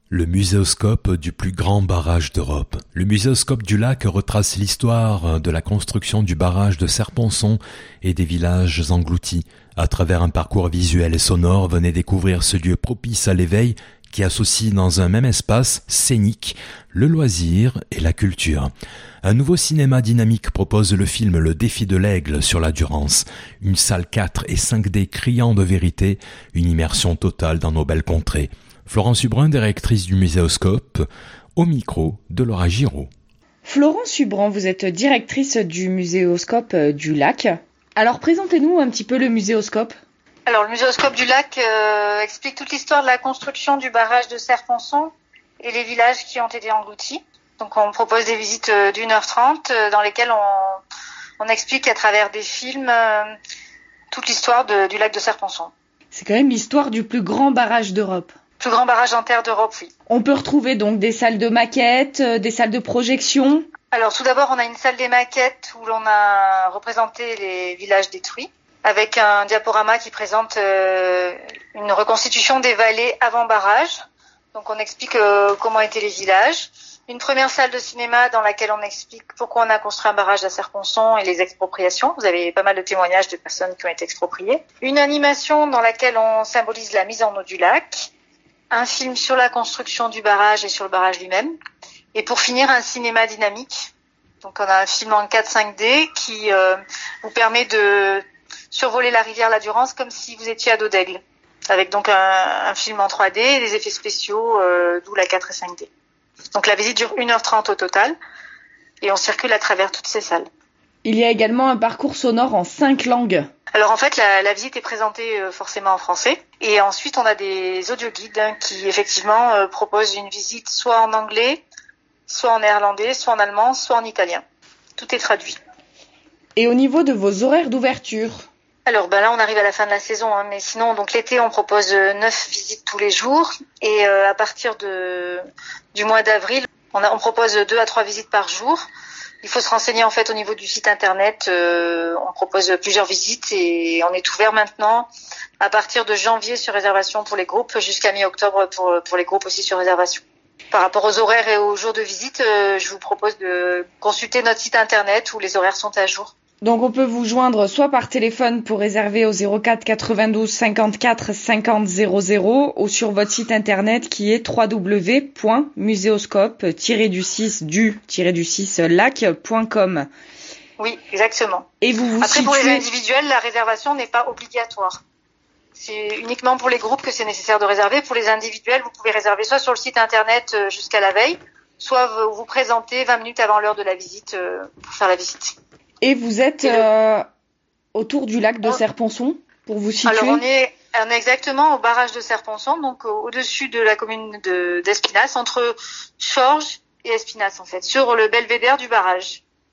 Le muséoscope du plus grand barrage d'Europe. Le muséoscope du lac retrace l'histoire de la construction du barrage de Serre-Ponçon et des villages engloutis. À travers un parcours visuel et sonore, venez découvrir ce lieu propice à l'éveil qui associe dans un même espace scénique le loisir et la culture. Un nouveau cinéma dynamique propose le film Le Défi de l'Aigle sur la Durance. Une salle 4 et 5D criant de vérité, une immersion totale dans nos belles contrées. Florence Hubrun, directrice du Muséoscope, au micro de Laura Giraud. Florence Hubrun, vous êtes directrice du Muséoscope du Lac. Alors présentez-nous un petit peu le Muséoscope. Alors le Muséoscope du Lac explique toute l'histoire de la construction du barrage de Serre-Ponçon et les villages qui ont été engloutis. Donc on propose des visites d'1h30 dans lesquelles on explique à travers des films toute l'histoire du lac de Serre-Ponçon. C'est quand même l'histoire du plus grand barrage d'Europe. Plus grand barrage en terre d'Europe, oui. On peut retrouver donc des salles de maquettes, des salles de projection. Alors tout d'abord, on a une salle des maquettes où l'on a représenté les villages détruits, avec un diaporama qui présente une reconstitution des vallées avant barrage. Donc on explique comment étaient les villages. Une première salle de cinéma dans laquelle on explique pourquoi on a construit un barrage à Serre-Ponçon et les expropriations. Vous avez pas mal de témoignages de personnes qui ont été expropriées. Une animation dans laquelle on symbolise la mise en eau du lac. Un film sur la construction du barrage et sur le barrage lui-même. Et pour finir, un cinéma dynamique. Donc on a un film en 4-5D qui vous permet de survoler la rivière La Durance comme si vous étiez à dos d'Aigle. Avec donc un film en 3D et des effets spéciaux, d'où la 4 et 5D. Donc la visite dure 1h30 au total et on circule à travers toutes ces salles. Il y a également un parcours sonore en 5 langues. Alors en fait, la visite est présentée forcément en français et ensuite on a des audioguides qui effectivement proposent une visite soit en anglais, soit en néerlandais, soit en allemand, soit en italien. Tout est traduit. Et au niveau de vos horaires d'ouverture? Alors là on arrive à la fin de la saison, mais sinon donc l'été on propose 9 visites tous les jours et à partir du mois d'avril on propose 2 à 3 visites par jour. Il faut se renseigner en fait au niveau du site internet, on propose plusieurs visites et on est ouvert maintenant à partir de janvier sur réservation pour les groupes jusqu'à mi-octobre pour les groupes aussi sur réservation. Par rapport aux horaires et aux jours de visite, je vous propose de consulter notre site internet où les horaires sont à jour. Donc on peut vous joindre soit par téléphone pour réserver au 04 92 54 50 00 ou sur votre site internet qui est www.museoscope-du-6lac.com. Oui, exactement. Et vous Après pour les individuels, la réservation n'est pas obligatoire. C'est uniquement pour les groupes que c'est nécessaire de réserver. Pour les individuels, vous pouvez réserver soit sur le site internet jusqu'à la veille, soit vous présenter 20 minutes avant l'heure de la visite pour faire la visite. Et vous êtes autour du lac de Serre-Ponçon, pour vous situer? Alors on est exactement au barrage de Serre-Ponçon, donc au-dessus de la commune d'Espinasse, entre Chorges et Espinasse en fait, sur le belvédère du barrage.